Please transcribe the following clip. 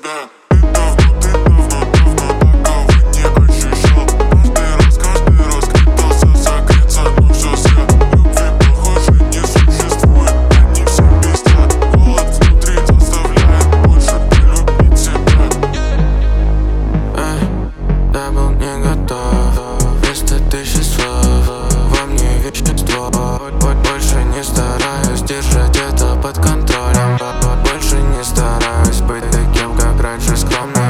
себя. Ты давно такого не ощущал. Каждый раз пытался согреться, но все зря. Любви, похоже, не существует, они все пиздят. Голод внутри заставляет больше полюбить себя. Я был не готов, вместо тысячи слов во мне вещество. Больше не стараюсь держать это под контролем. Больше не стараюсь быть таким, как раньше, скромно.